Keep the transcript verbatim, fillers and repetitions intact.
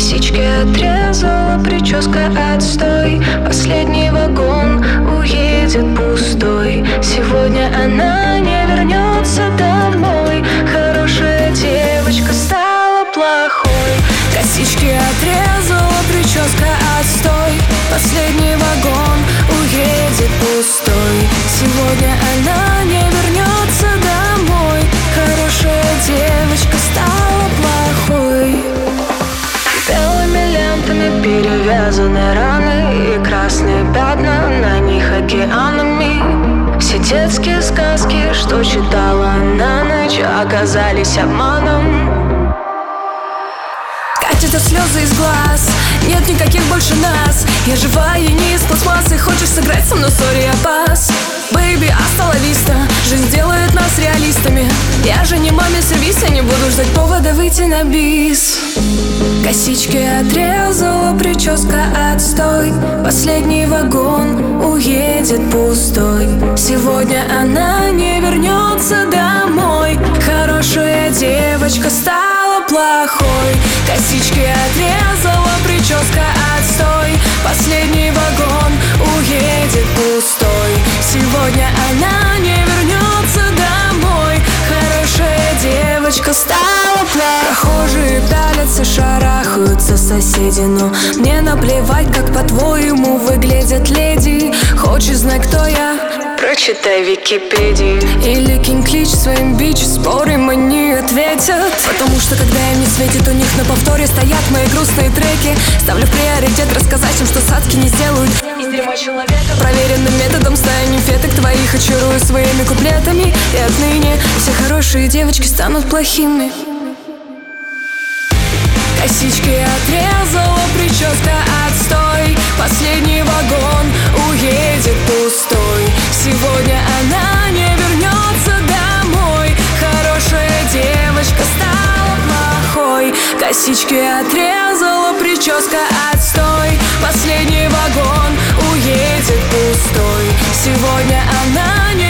Косички отрезала, прическа отстой. Последний вагон уедет пустой. Сегодня она не вернется домой. Хорошая девочка стала плохой. Косички отрезала, прическа отстой. Последний вагон уедет пустой. Сегодня она не вернется домой. Хорошая девочка стала плохой. Белыми лентами перевязаны раны и красные пятна на них океанами. Все детские сказки, что читала на ночь, оказались обманом. Катятся слезы из глаз, нет никаких больше нас. Я живая и не из пластмассы. Хочешь сыграть со мной, сори, я пас. Бэйби, аста ла виста. Жизнь делает нас реалистами. Я же не маме сервис, я не буду ждать повода выйти на бис. Косички отрезала, прическа отстой. Последний вагон уедет пустой. Сегодня она не вернется домой. Хорошая девочка стала плохой. Косички отрезала, прическа отстой. Последний вагон уедет пустой. Сегодня она не вернется домой. Хорошая девочка стала плохой. Прохожие пялятся, шарахаются соседи, но мне наплевать, как по-твоему выглядят леди. Хочешь знать, кто я? Прочитай Википедию. Или кинь клич своим бич, спорим, они ответят. Потому что когда им не светит, у них на повторе стоят мои грустные треки. Ставлю в приоритет рассказать им, что садки не сделают из дерьма человека. Проверенным методом стая нимфеток твоих очарую своими куплетами. И отныне все хорошие девочки станут плохими. Косички отрезала, прическа отстой. Последний вагон уедет пустой. Сегодня она не вернется домой. Хорошая девочка стала плохой. Косички отрезала, прическа отстой. Последний вагон уедет пустой. Сегодня она не